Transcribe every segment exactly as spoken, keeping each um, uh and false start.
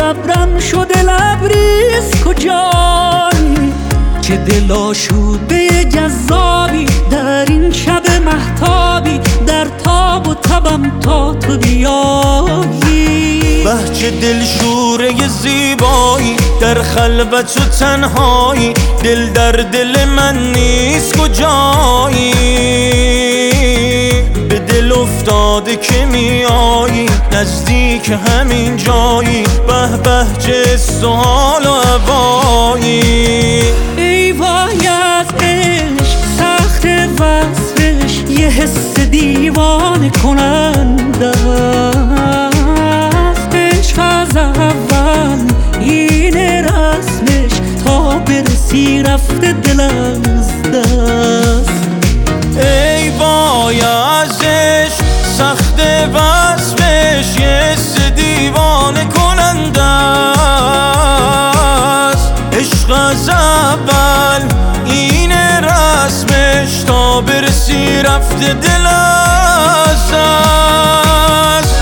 صبرم شده لبریز کجایی؟ چه دل آشوده جذابی در این شب مهتابی، در تاب و تبم تا تو بیایی. بهچه دلشوره زیبایی در خلوت و تنهایی، دل در دل من نیست کجایی؟ به دل افتاده که میایی نزدیک همین جایی، به به چه سوال و هوایی. ای وای از عشق سخت وصفش، یه حس دیوانه کننده است. عشق از اول اینه رسمش، تا برسی رفته دل از دست. ای وای از عشق سخت وصفش، یه حس دیوانه کننده است. عشق از اول اینه رسمش، تا برسی رفته دل از دست.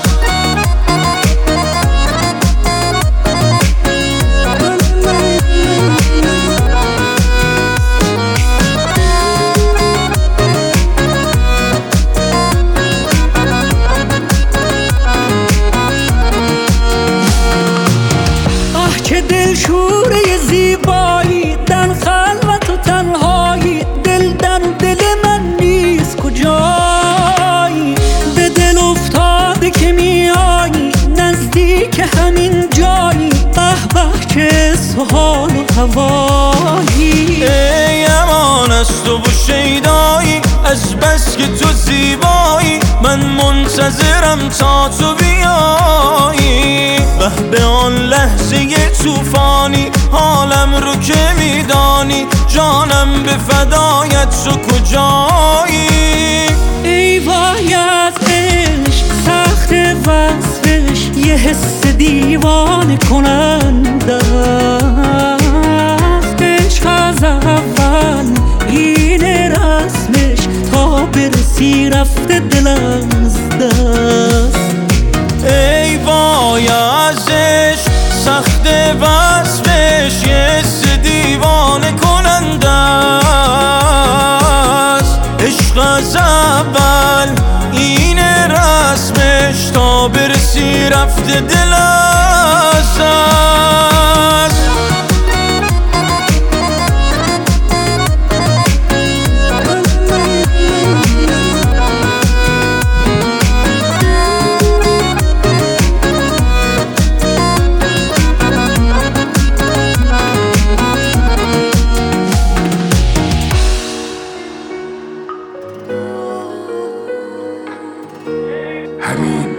چه دلشوره زیبایی در خلوت و تنهایی، دل در دل من نیست کجایی؟ به دل افتاده که میایی نزدیک همین جایی، به به چه سوال و هوایی. ای امان از تو و شیدایی، از بس که تو زیبایی من منتظرم تا تو بیایی. به به آن لحظه توفانی حالم رو که میدانی، جانم به فدایت تو کجایی؟ ای وای از عشق سخت وصفش، یه حس دیوانه کننده است. عشق از اول اینه رسمش، تا برسی رفته دل از دست. ای وای از عشق سخت وصفش، یه حس دیوانه کننده است. عشق از اول اینه رسمش، تا برسی رفته دل از دست. همین